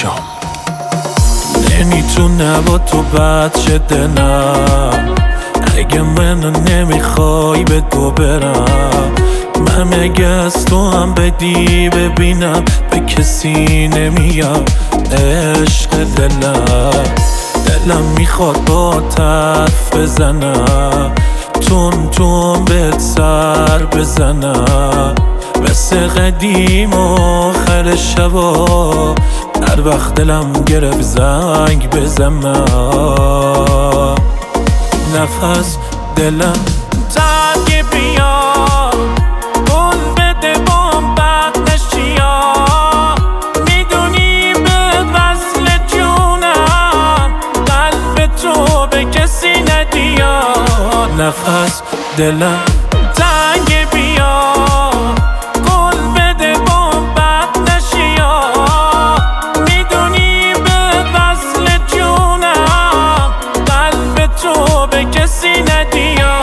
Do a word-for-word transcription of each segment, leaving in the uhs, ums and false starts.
شام. نمیتونه با تو بد شده نه، اگه منو نمیخوای به دو برم. من مگه از تو هم بدی ببینم، به کسی نمیام عشق دلم. دلم میخواد با حرف بزنم، تون تون بهت سر بزنم، مثل قدیم آخر شبا هر وقت دلم گرفت زنگ بزنم. نفس دلم تنگ بیا، گل بده بام بد نشیا، میدونی به وصل جونم قلب تو به کسی ندیا. نفس دلم تنگ بیا، گل بده بام بد نشیا، میدونی به وصل جونم قلب تو به کسی ندیا.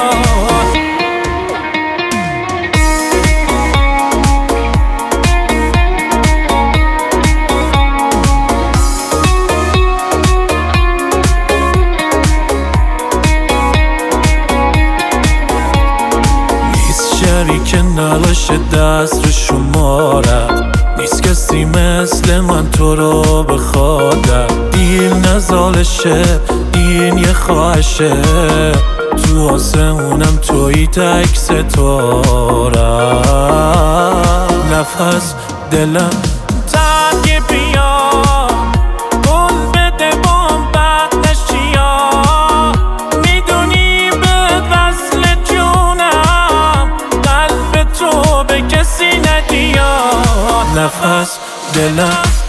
شریک نلاش دست رو شمارم، نیست کسی مثل من تو رو بخوادم. دیر نزالشه این یه خواهشه، تو آسمونم توی تک ستارم. نفس دلم تنگ بیا، گل بده بام بد نشیا، میدونی به وصل جونم قلب تو به کسی ندیا. نفس دلم